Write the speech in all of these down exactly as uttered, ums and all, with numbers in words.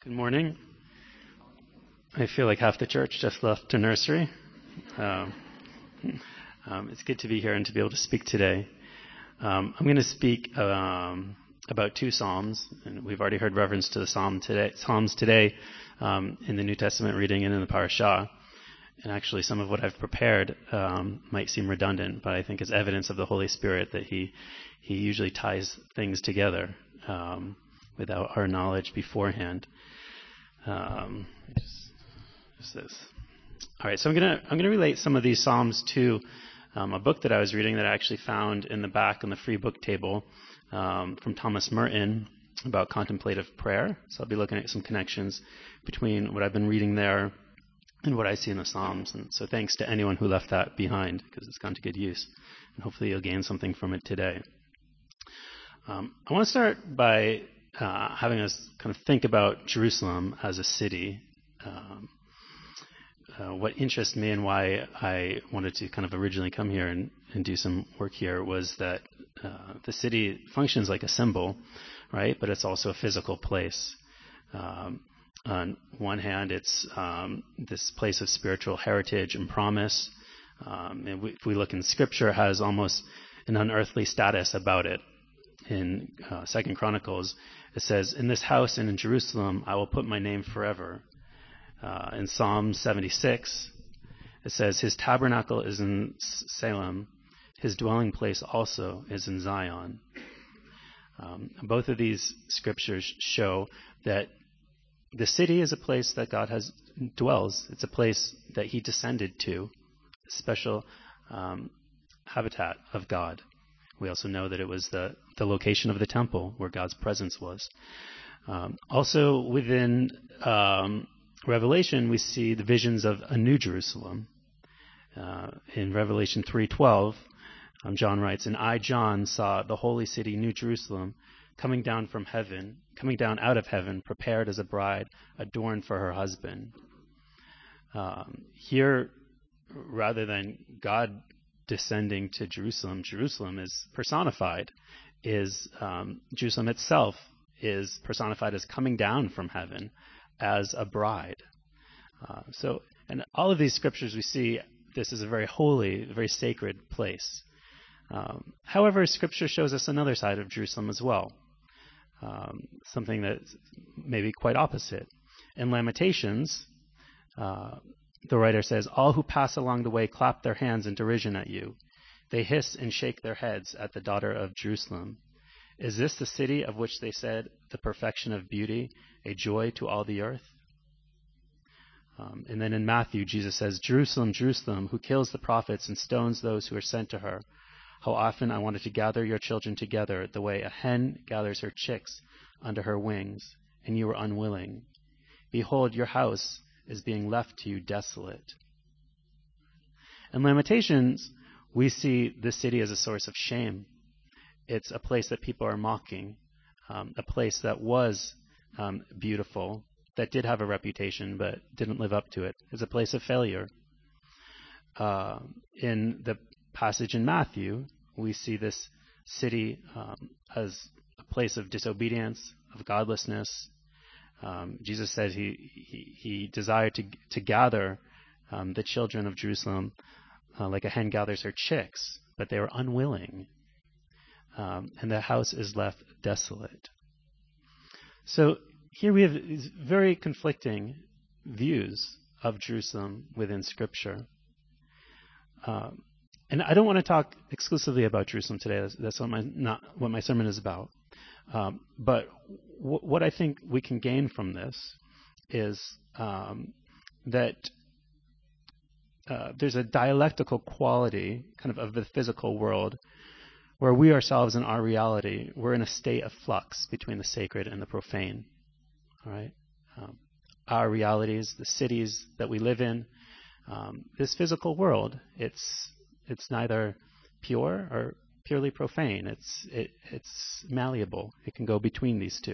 Good morning. I feel like half the church just left to nursery. Um, um, it's good to be here and to be able to speak today. Um, I'm going to speak um, about two psalms, and we've already heard reference to the psalm today, psalms today um, in the New Testament reading and in the parashah. And actually, some of what I've prepared um, might seem redundant, but I think it's evidence of the Holy Spirit that He He usually ties things together um, without our knowledge beforehand. Um, just, just this. All right, so I'm gonna I'm gonna relate some of these psalms to um, a book that I was reading that I actually found in the back on the free book table um, from Thomas Merton about contemplative prayer. So I'll be looking at some connections between what I've been reading there and what I see in the Psalms. And so thanks to anyone who left that behind, because it's gone to good use, and hopefully you'll gain something from it today. Um, I want to start by uh, having us kind of think about Jerusalem as a city. Um, uh, what interests me and why I wanted to kind of originally come here and, and do some work here was that uh, the city functions like a symbol, right? But it's also a physical place. Um, on one hand, it's um, this place of spiritual heritage and promise. Um, and we, if we look in Scripture, it has almost an unearthly status about it. In uh, Second Chronicles, it says, "In this house and in Jerusalem, I will put my name forever." Uh, in Psalm seventy-six, it says, "His tabernacle is in Salem. His dwelling place also is in Zion." Um, both of these scriptures show that the city is a place that God has dwells. It's a place that He descended to, a special um, habitat of God. We also know that it was the, the location of the temple where God's presence was. Um, also within um, Revelation, we see the visions of a new Jerusalem. Uh, in Revelation three twelve, um, John writes, "And I, John, saw the holy city, New Jerusalem, coming down from heaven, coming down out of heaven, prepared as a bride, adorned for her husband." Um, here, rather than God descending to Jerusalem, Jerusalem is personified, is um, Jerusalem itself is personified as coming down from heaven as a bride. Uh, so, in all of these scriptures, we see this is a very holy, very sacred place. Um, however, Scripture shows us another side of Jerusalem as well, um, something that's maybe quite opposite. In Lamentations, uh, the writer says, "All who pass along the way clap their hands in derision at you. They hiss and shake their heads at the daughter of Jerusalem. Is this the city of which they said, the perfection of beauty, a joy to all the earth?" Um, and then in Matthew, Jesus says, "Jerusalem, Jerusalem, who kills the prophets and stones those who are sent to her. How often I wanted to gather your children together the way a hen gathers her chicks under her wings, and you were unwilling. Behold, your house is being left to you desolate." In Lamentations, we see the city as a source of shame. It's a place that people are mocking, um, a place that was um, beautiful, that did have a reputation but didn't live up to it. It's a place of failure. Uh, in the passage in Matthew, we see this city um, as a place of disobedience, of godlessness. Um, Jesus said he, he, he desired to, to gather um, the children of Jerusalem uh, like a hen gathers her chicks, but they were unwilling. Um, and the house is left desolate. So here we have these very conflicting views of Jerusalem within Scripture. Um, and I don't want to talk exclusively about Jerusalem today. That's, that's what my, not what my sermon is about. Um, but w- what I think we can gain from this is um, that uh, there's a dialectical quality kind of of the physical world where we ourselves in our reality, we're in a state of flux between the sacred and the profane. All right? Um, our realities, the cities that we live in, um, this physical world, it's it's neither pure or purely profane. It's it, it's malleable. It can go between these two.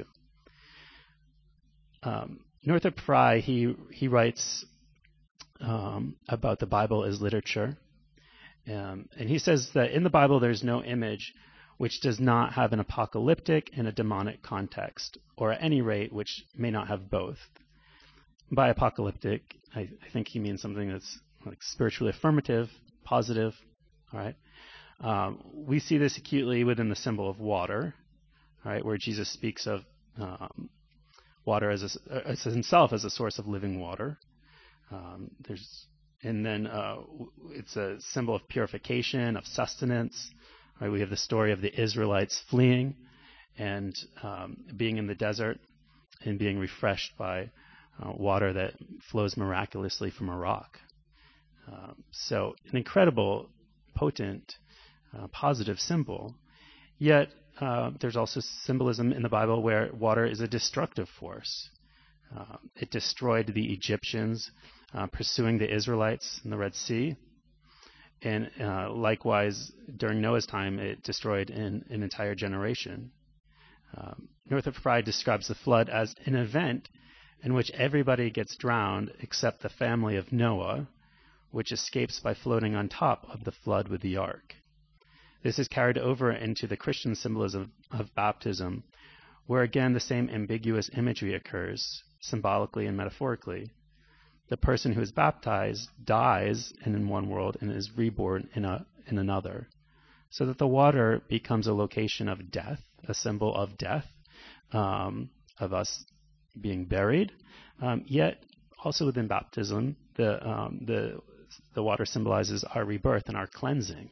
Um, Northrop Frye, he he writes um, about the Bible as literature, um, and he says that in the Bible there's no image which does not have an apocalyptic and a demonic context, or at any rate, which may not have both. By apocalyptic, I, I think he means something that's like spiritually affirmative, positive, all right? Um, we see this acutely within the symbol of water, all right, where Jesus speaks of um, water as, a, as himself as a source of living water. Um, there's, and then uh, it's a symbol of purification, of sustenance. Right? We have the story of the Israelites fleeing and um, being in the desert and being refreshed by uh, water that flows miraculously from a rock. Um, so an incredible, potent, uh, positive symbol. Yet uh, there's also symbolism in the Bible where water is a destructive force. Uh, it destroyed the Egyptians uh, pursuing the Israelites in the Red Sea. And uh, likewise, during Noah's time, it destroyed an, an entire generation. Um, Northrop Frye describes the flood as an event in which everybody gets drowned except the family of Noah, which escapes by floating on top of the flood with the ark. This is carried over into the Christian symbolism of baptism, where again the same ambiguous imagery occurs, symbolically and metaphorically. The person who is baptized dies in one world and is reborn in a in another, so that the water becomes a location of death, a symbol of death, um, of us being buried. Um, yet, also within baptism, the um, the the water symbolizes our rebirth and our cleansing.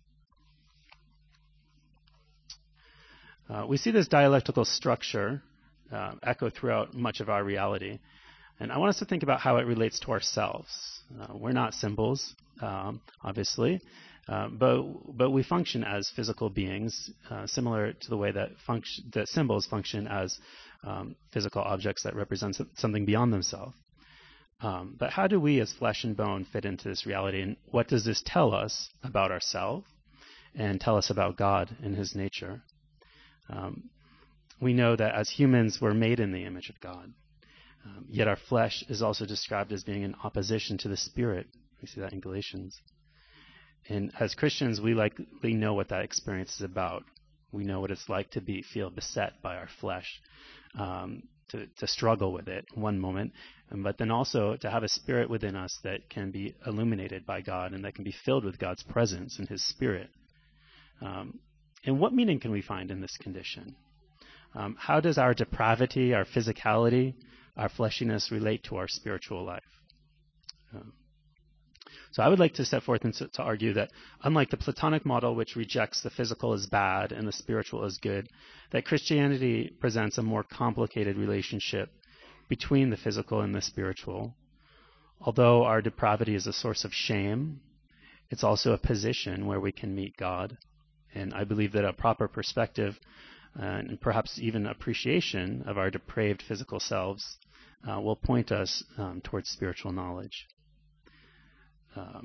Uh, we see this dialectical structure uh, echo throughout much of our reality. And I want us to think about how it relates to ourselves. Uh, we're not symbols, um, obviously, uh, but but we function as physical beings, uh, similar to the way that function that symbols function as um, physical objects that represent something beyond themselves. Um, but how do we, as flesh and bone, fit into this reality? And what does this tell us about ourselves and tell us about God and His nature? Um, we know that as humans, we're made in the image of God. Um, yet our flesh is also described as being in opposition to the Spirit. We see that in Galatians. And as Christians, we likely know what that experience is about. We know what it's like to be feel beset by our flesh, um, to, to struggle with it one moment, um, but then also to have a spirit within us that can be illuminated by God and that can be filled with God's presence and His Spirit. Um, and what meaning can we find in this condition? Um, how does our depravity, our physicality, our fleshiness relate to our spiritual life? Um, so I would like to set forth and to, to argue that unlike the Platonic model, which rejects the physical as bad and the spiritual as good, that Christianity presents a more complicated relationship between the physical and the spiritual. Although our depravity is a source of shame, it's also a position where we can meet God. And I believe that a proper perspective uh, and perhaps even appreciation of our depraved physical selves uh, will point us um, towards spiritual knowledge. Um,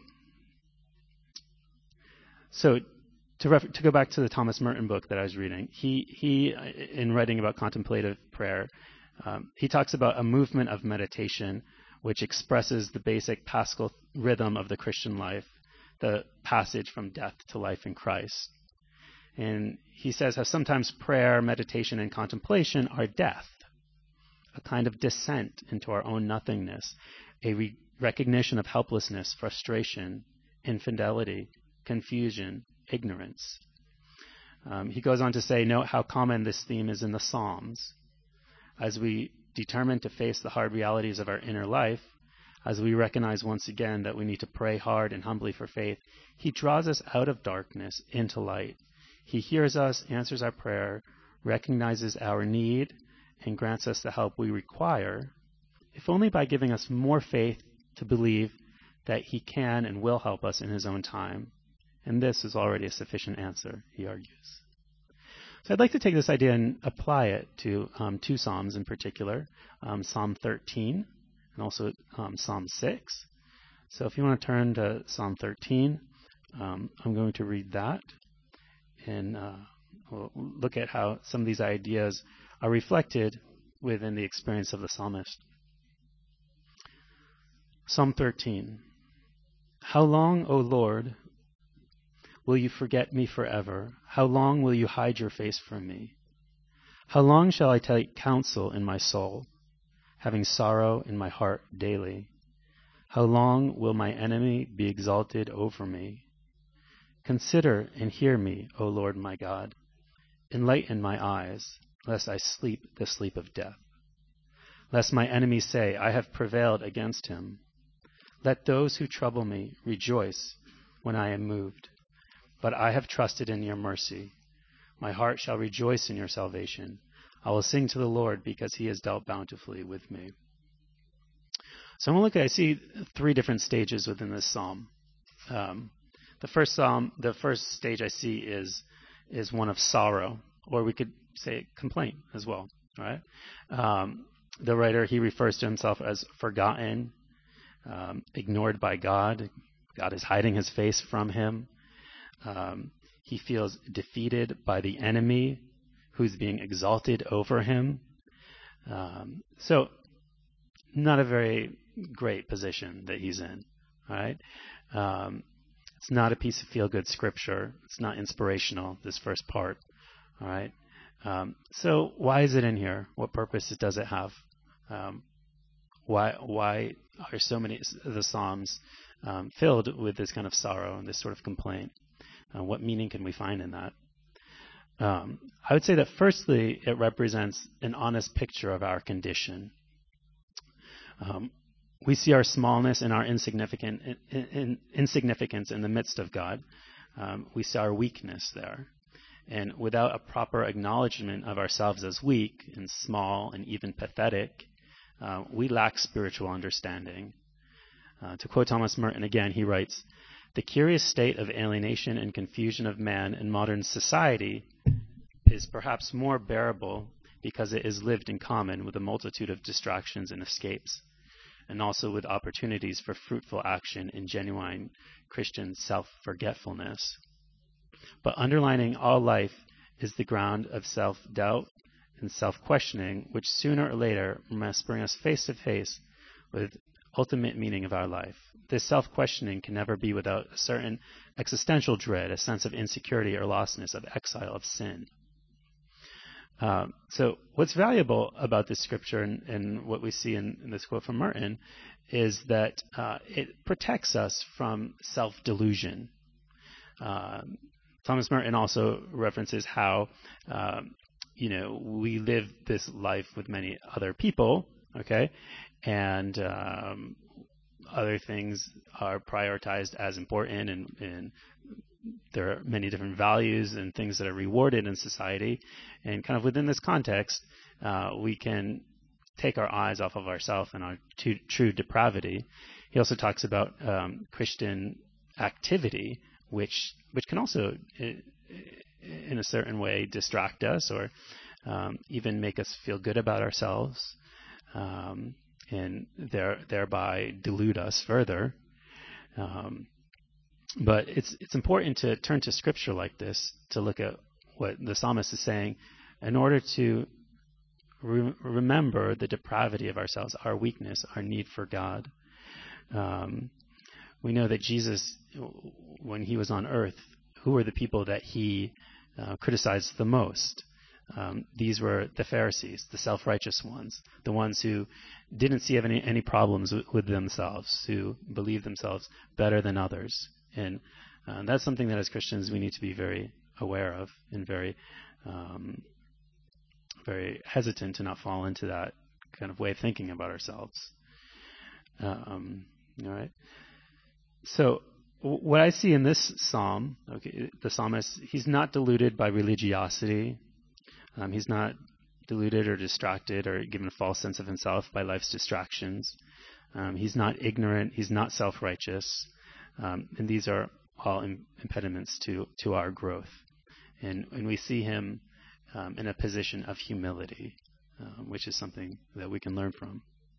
so to, refer- to go back to the Thomas Merton book that I was reading, he, he in writing about contemplative prayer, um, he talks about a movement of meditation which expresses the basic paschal rhythm of the Christian life, the passage from death to life in Christ. And he says how sometimes prayer, meditation, and contemplation are death, a kind of descent into our own nothingness, a re- recognition of helplessness, frustration, infidelity, confusion, ignorance. Um, he goes on to say, note how common this theme is in the Psalms. As we determine to face the hard realities of our inner life, as we recognize once again that we need to pray hard and humbly for faith, he draws us out of darkness into light. He hears us, answers our prayer, recognizes our need, and grants us the help we require, if only by giving us more faith to believe that He can and will help us in His own time. And this is already a sufficient answer, he argues. So I'd like to take this idea and apply it to um, two Psalms in particular, um, Psalm thirteen and also um, Psalm six. So if you want to turn to Psalm thirteen, um, I'm going to read that. And uh, we'll look at how some of these ideas are reflected within the experience of the psalmist. Psalm thirteen. How long, O Lord, will you forget me forever? How long will you hide your face from me? How long shall I take counsel in my soul, having sorrow in my heart daily? How long will my enemy be exalted over me? Consider and hear me, O Lord my God. Enlighten my eyes, lest I sleep the sleep of death. Lest my enemies say, I have prevailed against him. Let those who trouble me rejoice when I am moved. But I have trusted in your mercy. My heart shall rejoice in your salvation. I will sing to the Lord because he has dealt bountifully with me. So I'm going to look at, I see three different stages within this psalm. Um, the first psalm, the first stage I see is is one of sorrow, or we could say complaint as well, right? Um, the writer, he refers to himself as forgotten, um, ignored by God. God is hiding his face from him. Um, he feels defeated by the enemy who's being exalted over him. Um, so not a very great position that he's in, right? Um, it's not a piece of feel-good scripture. It's not inspirational, this first part, all right? Um, so why is it in here? What purpose does it have? Um, why why are so many of the Psalms um, filled with this kind of sorrow and this sort of complaint? Uh, what meaning can we find in that? Um, I would say that firstly, it represents an honest picture of our condition. Um, we see our smallness and our insignificant, in, in, insignificance in the midst of God. Um, we see our weakness there. And without a proper acknowledgement of ourselves as weak and small and even pathetic, uh, we lack spiritual understanding. Uh, to quote Thomas Merton again, he writes, "The curious state of alienation and confusion of man in modern society is perhaps more bearable because it is lived in common with a multitude of distractions and escapes, and also with opportunities for fruitful action in genuine Christian self-forgetfulness. But underlining all life is the ground of self-doubt and self-questioning, which sooner or later must bring us face to face with ultimate meaning of our life. This self-questioning can never be without a certain existential dread, a sense of insecurity or lostness, of exile, of sin." Um, so what's valuable about this scripture and, and what we see in, in this quote from Merton is that uh, it protects us from self-delusion. Um, Thomas Merton also references how, um, you know, we live this life with many other people, okay, and um, other things are prioritized as important, and, and there are many different values and things that are rewarded in society. And kind of within this context, uh, we can take our eyes off of ourselves and our t- true depravity. He also talks about um, Christian activity, which which can also, in a certain way, distract us or um, even make us feel good about ourselves, um, and there, thereby delude us further. Um, But it's it's important to turn to scripture like this to look at what the psalmist is saying in order to re- remember the depravity of ourselves, our weakness, our need for God. Um, we know that Jesus, when he was on earth, who were the people that he uh, criticized the most? Um, these were the Pharisees, the self-righteous ones, the ones who didn't see any, any problems with, with themselves, who believed themselves better than others. And uh, that's something that as Christians we need to be very aware of and very um, very hesitant to not fall into that kind of way of thinking about ourselves. Um, all right. So w- what I see in this psalm, okay, the psalmist, he's not deluded by religiosity. Um, he's not deluded or distracted or given a false sense of himself by life's distractions. Um, he's not ignorant. He's not self-righteous. Um, and these are all im- impediments to, to our growth. And, and we see him um, in a position of humility, um, which is something that we can learn from.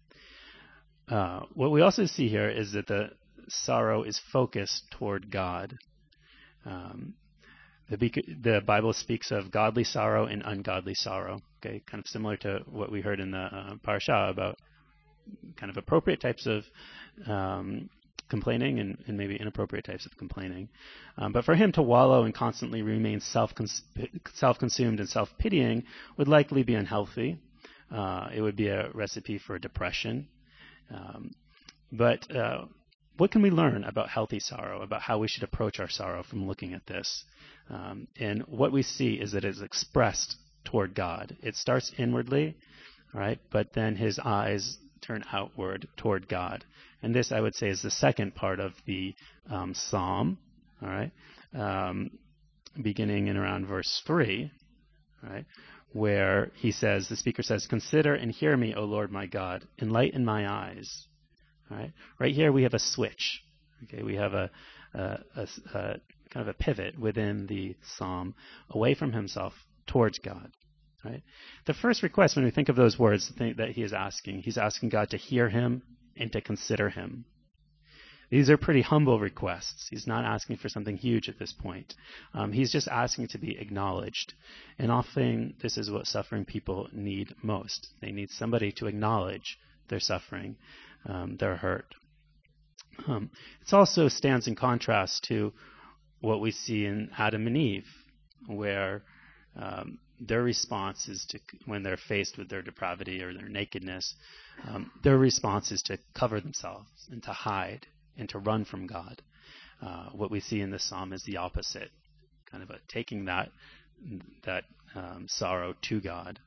Uh, what we also see here is that the sorrow is focused toward God. Um, the, the Bible speaks of godly sorrow and ungodly sorrow, okay, kind of similar to what we heard in the uh, parasha about kind of appropriate types of um, complaining and, and maybe inappropriate types of complaining. Um, but for him to wallow and constantly remain self-cons- self-consumed and self-pitying would likely be unhealthy. Uh, it would be a recipe for depression. Um, but uh, what can we learn about healthy sorrow, about how we should approach our sorrow from looking at this? Um, and what we see is that it is expressed toward God. It starts inwardly, right? But then his eyes turn outward toward God. And this, I would say, is the second part of the um, psalm, all right? Um, beginning in around verse three, right? Where he says, the speaker says, "Consider and hear me, O Lord my God, enlighten my eyes." All right? Right here we have a switch. Okay, we have a, a, a, a kind of a pivot within the psalm away from himself towards God. Right? The first request, when we think of those words that he is asking, he's asking God to hear him and to consider him. These are pretty humble requests. He's not asking for something huge at this point. Um, he's just asking to be acknowledged. And often this is what suffering people need most. They need somebody to acknowledge their suffering, um, their hurt. Um, it also stands in contrast to what we see in Adam and Eve, where um, their response is to, when they're faced with their depravity or their nakedness, um, their response is to cover themselves and to hide and to run from God. Uh, what we see in this psalm is the opposite, kind of a taking that that um, sorrow to God.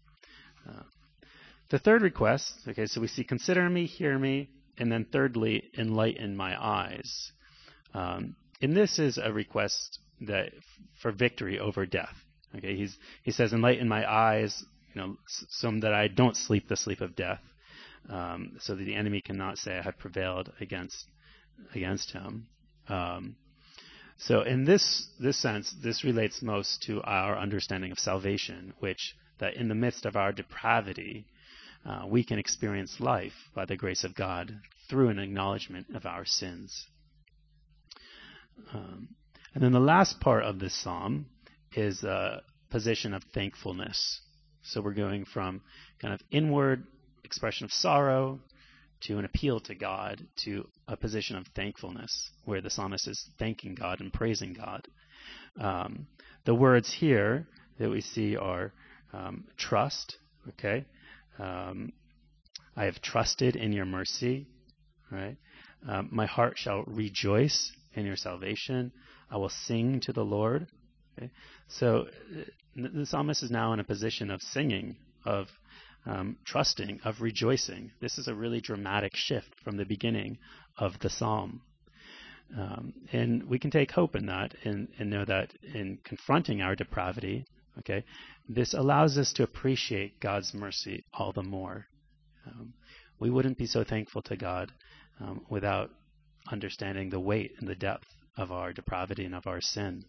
Uh, the third request, okay, so we see consider me, hear me, and then thirdly, enlighten my eyes. Um, and this is a request that for victory over death. Okay, he's he says, enlighten my eyes, you know, so that I don't sleep the sleep of death, um, so that the enemy cannot say I have prevailed against against him. Um, so in this this sense, this relates most to our understanding of salvation, which that in the midst of our depravity, uh, we can experience life by the grace of God through an acknowledgement of our sins. Um, and then the last part of this psalm is a position of thankfulness. So we're going from kind of inward expression of sorrow to an appeal to God, to a position of thankfulness, where the psalmist is thanking God and praising God. Um, the words here that we see are um, trust, okay? Um, I have trusted in your mercy, right? Um, my heart shall rejoice in your salvation. I will sing to the Lord. Okay? So the psalmist is now in a position of singing, of um, trusting, of rejoicing. This is a really dramatic shift from the beginning of the psalm. Um, and we can take hope in that and, and know that in confronting our depravity, okay, this allows us to appreciate God's mercy all the more. Um, we wouldn't be so thankful to God um, without understanding the weight and the depth of our depravity and of our sin.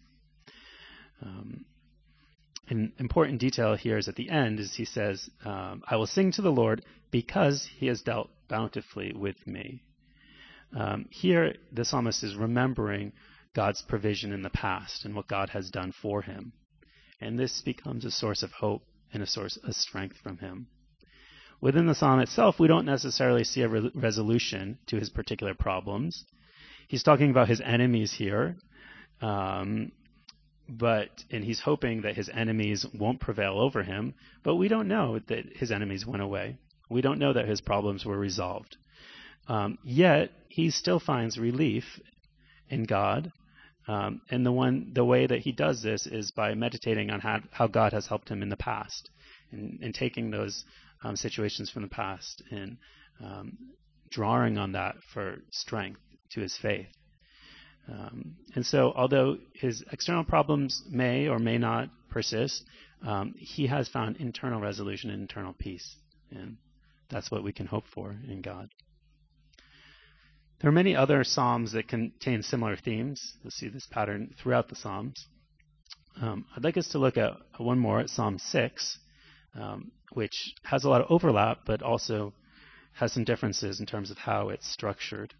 Um, an important detail here is at the end, is he says, um, I will sing to the Lord because he has dealt bountifully with me. Um, here, the psalmist is remembering God's provision in the past and what God has done for him. And this becomes a source of hope and a source of strength from him. Within the psalm itself, we don't necessarily see a re- resolution to his particular problems. He's talking about his enemies here, um, but and he's hoping that his enemies won't prevail over him, but we don't know that his enemies went away. We don't know that his problems were resolved. Um, yet, he still finds relief in God, um, and the one the way that he does this is by meditating on how, how God has helped him in the past, and, and taking those um, situations from the past and um, drawing on that for strength to his faith. Um, and so, although his external problems may or may not persist, um, he has found internal resolution and internal peace, and that's what we can hope for in God. There are many other psalms that contain similar themes. You'll see this pattern throughout the psalms. Um, I'd like us to look at one more, at Psalm six, um, which has a lot of overlap, but also has some differences in terms of how it's structured.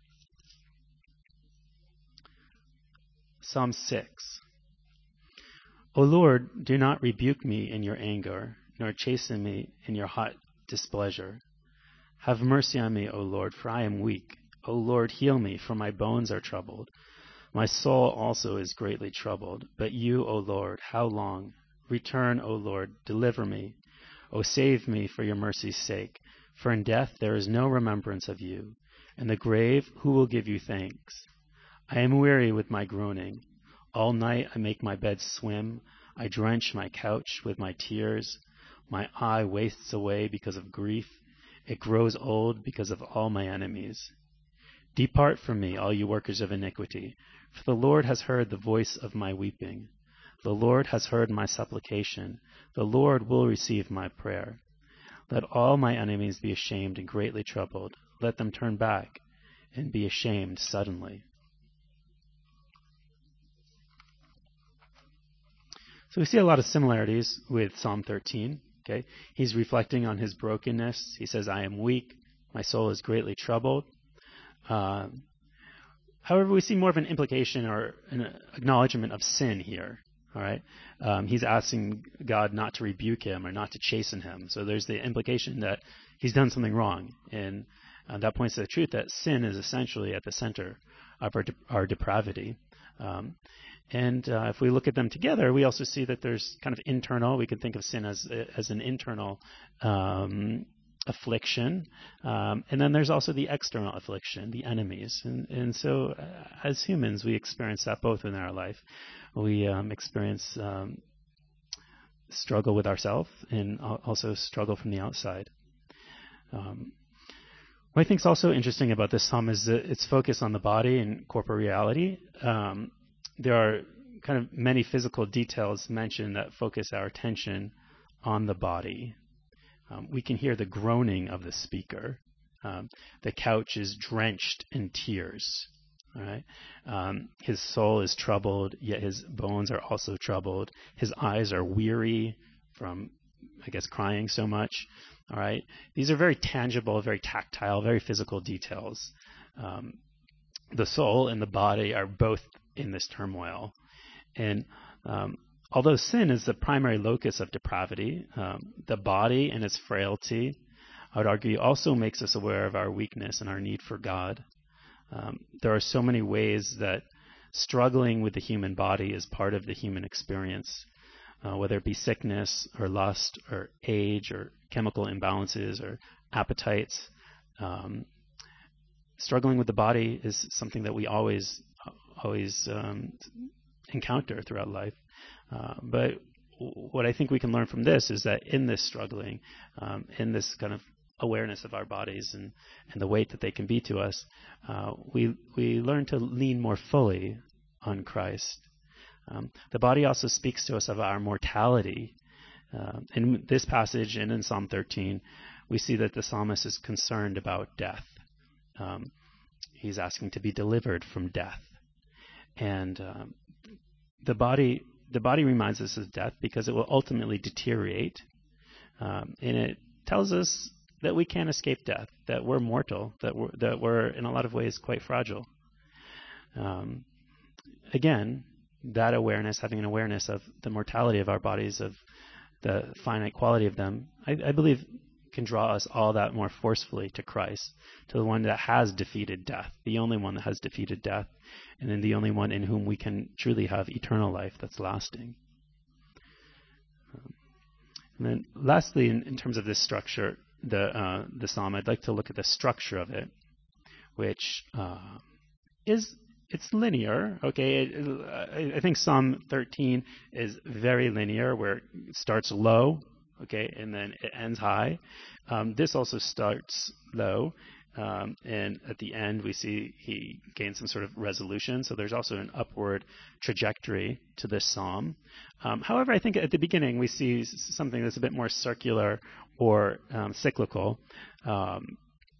Psalm six. O Lord, do not rebuke me in your anger, nor chasten me in your hot displeasure. Have mercy on me, O Lord, for I am weak. O Lord, heal me, for my bones are troubled. My soul also is greatly troubled. But you, O Lord, how long? Return, O Lord, deliver me. O save me for your mercy's sake. For in death there is no remembrance of you. In the grave, who will give you thanks? I am weary with my groaning. All night I make my bed swim. I drench my couch with my tears. My eye wastes away because of grief. It grows old because of all my enemies. Depart from me, all you workers of iniquity, for the Lord has heard the voice of my weeping. The Lord has heard my supplication. The Lord will receive my prayer. Let all my enemies be ashamed and greatly troubled. Let them turn back and be ashamed suddenly. So we see a lot of similarities with Psalm thirteen. Okay, he's reflecting on his brokenness. He says, I am weak. My soul is greatly troubled. Uh, however, we see more of an implication or an acknowledgement of sin here. All right, um, he's asking God not to rebuke him or not to chasten him. So there's the implication that he's done something wrong, and uh, that points to the truth that sin is essentially at the center of our, de- our depravity. Um, and uh, if we look at them together, we also see that there's kind of internal. We can think of sin as as an internal um, affliction, um, and then there's also the external affliction, the enemies. And, and so, uh, as humans, we experience that both in our life. We um, experience um, struggle with ourselves and also struggle from the outside. Um, what I think is also interesting about this psalm is that its focus on the body and corporeality. Um, there are kind of many physical details mentioned that focus our attention on the body. Um, we can hear the groaning of the speaker. Um, the couch is drenched in tears. All right. Um, his soul is troubled, yet his bones are also troubled. His eyes are weary from, I guess, crying so much. All right. These are very tangible, very tactile, very physical details. Um, the soul and the body are both in this turmoil. And um, although sin is the primary locus of depravity, um, the body and its frailty, I would argue, also makes us aware of our weakness and our need for God. Um, there are so many ways that struggling with the human body is part of the human experience, uh, whether it be sickness or lust or age or chemical imbalances or appetites. Um, struggling with the body is something that we always, always um, encounter throughout life. Uh, but w- what I think we can learn from this is that in this struggling, um, in this kind of awareness of our bodies and, and the weight that they can be to us, uh, we we learn to lean more fully on Christ. Um, the body also speaks to us of our mortality. Uh, in this passage and in Psalm thirteen, we see that the psalmist is concerned about death. Um, he's asking to be delivered from death. And um, the body the body reminds us of death because it will ultimately deteriorate. Um, and it tells us that we can't escape death, that we're mortal, that we're, that we're in a lot of ways quite fragile. Um, again, that awareness, having an awareness of the mortality of our bodies, of the finite quality of them, I, I believe can draw us all that more forcefully to Christ, to the one that has defeated death, the only one that has defeated death, and then the only one in whom we can truly have eternal life that's lasting. Um, and then lastly, in, in terms of this structure, the uh, the psalm, I'd like to look at the structure of it, which uh, is it's linear. Okay, it, I, I think Psalm thirteen is very linear, where it starts low, okay, and then it ends high. Um, this also starts low, um, and at the end we see he gains some sort of resolution. So there's also an upward trajectory to this psalm. Um, however, I think at the beginning we see something that's a bit more circular or um, cyclical. Um,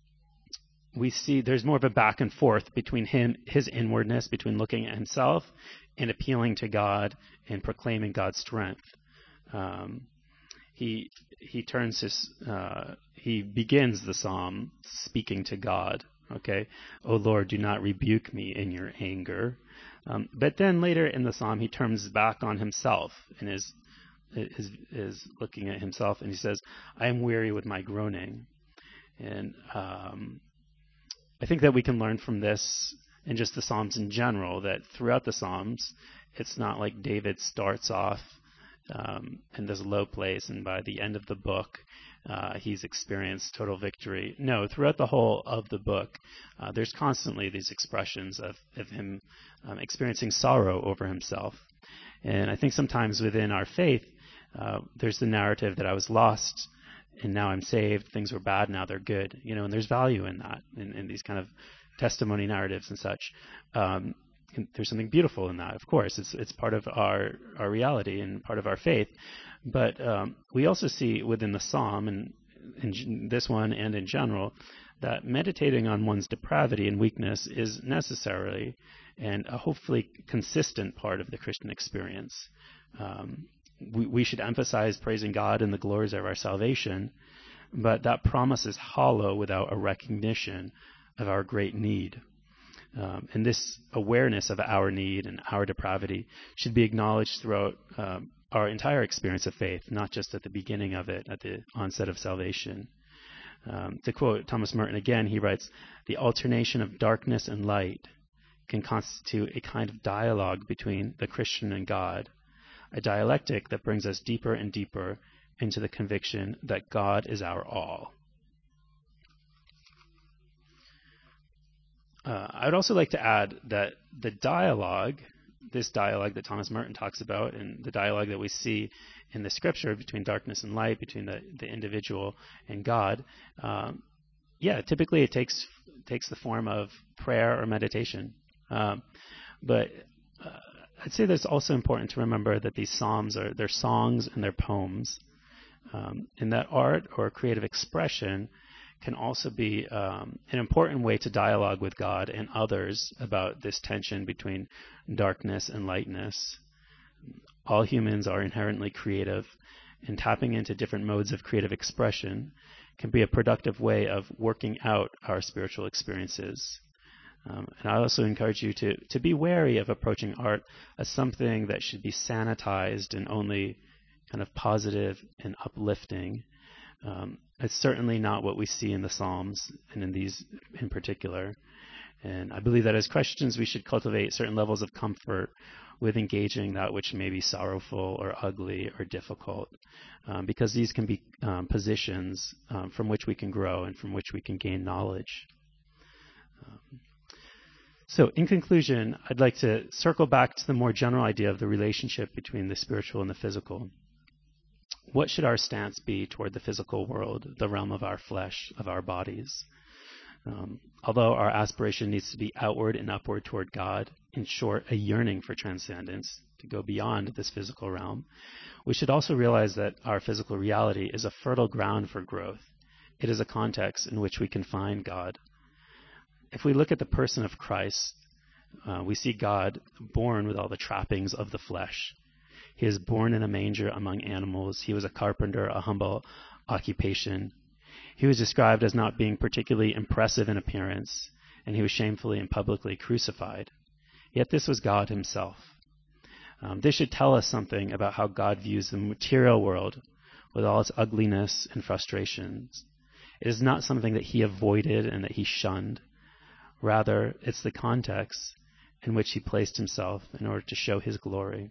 we see there's more of a back and forth between him, his inwardness, between looking at himself and appealing to God and proclaiming God's strength. Um, he he turns his uh, he begins the psalm speaking to God. Okay, O Lord, do not rebuke me in your anger. Um, but then later in the psalm, he turns back on himself and is is is looking at himself, and he says, I am weary with my groaning. And um, I think that we can learn from this and just the Psalms in general, that throughout the Psalms, it's not like David starts off um, in this low place and by the end of the book, uh, he's experienced total victory. No, throughout the whole of the book, uh, there's constantly these expressions of, of him um, experiencing sorrow over himself. And I think sometimes within our faith, uh, there's the narrative that I was lost and now I'm saved, things were bad, now they're good. You know, and there's value in that, in, in these kind of testimony narratives and such. Um, and there's something beautiful in that, of course. It's it's part of our, our reality and part of our faith. But um, we also see within the psalm, and in this one and in general, that meditating on one's depravity and weakness is necessarily and a hopefully consistent part of the Christian experience. Um, we, we should emphasize praising God and the glories of our salvation, but that promise is hollow without a recognition of our great need. Um, and this awareness of our need and our depravity should be acknowledged throughout um, our entire experience of faith, not just at the beginning of it, at the onset of salvation. Um, to quote Thomas Merton again, he writes, "The alternation of darkness and light can constitute a kind of dialogue between the Christian and God, a dialectic that brings us deeper and deeper into the conviction that God is our all." Uh, I would also like to add that the dialogue, this dialogue that Thomas Merton talks about, and the dialogue that we see in the scripture between darkness and light, between the, the individual and God, um, yeah, typically it takes takes the form of prayer or meditation. Um, but uh, I'd say that it's also important to remember that these psalms are they're songs and they're poems, um, and that art or creative expression can also be um, an important way to dialogue with God and others about this tension between darkness and lightness. All humans are inherently creative, and tapping into different modes of creative expression can be a productive way of working out our spiritual experiences. Um, and I also encourage you to, to be wary of approaching art as something that should be sanitized and only kind of positive and uplifting. Um, it's certainly not what we see in the Psalms and in these in particular. And I believe that as Christians, we should cultivate certain levels of comfort with engaging that which may be sorrowful or ugly or difficult, um, because these can be um, positions um, from which we can grow and from which we can gain knowledge. Um, so in conclusion, I'd like to circle back to the more general idea of the relationship between the spiritual and the physical. What should our stance be toward the physical world, the realm of our flesh, of our bodies? Um, although our aspiration needs to be outward and upward toward God, in short, a yearning for transcendence, to go beyond this physical realm, we should also realize that our physical reality is a fertile ground for growth. It is a context in which we can find God. If we look at the person of Christ, uh, we see God born with all the trappings of the flesh. He is born in a manger among animals. He was a carpenter, a humble occupation. He was described as not being particularly impressive in appearance, and he was shamefully and publicly crucified. Yet this was God himself. Um, this should tell us something about how God views the material world with all its ugliness and frustrations. It is not something that he avoided and that he shunned. Rather, it's the context in which he placed himself in order to show his glory.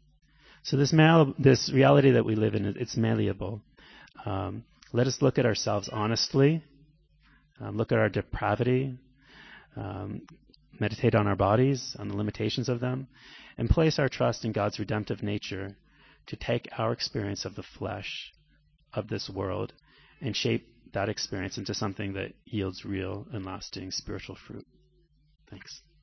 So this mal- this reality that we live in, it's malleable. Um, let us look at ourselves honestly, um, look at our depravity, um, meditate on our bodies, on the limitations of them, and place our trust in God's redemptive nature to take our experience of the flesh, of this world, and shape that experience into something that yields real and lasting spiritual fruit. Thanks.